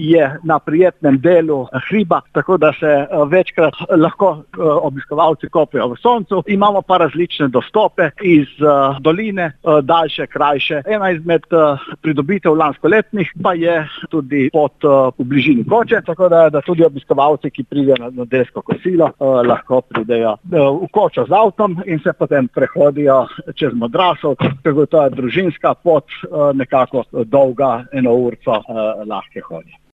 je na prijetnem delu hriba, tako da se večkrat lahko obiskovalci kopljejo v soncu. Imamo pa različne dostope iz doline, daljše, krajše. Ena izmed pridobitev lanskoletnih pa je tudi pot v bližini Koče, tako da tudi obiskovalci, ki pridejo na nedeljsko kosilo, lahko pridejo v Kočo z avtom in se potem prehodijo čez Modrašov, tako to je družinska pot, nekako dolga, 1 urco lahke hoje.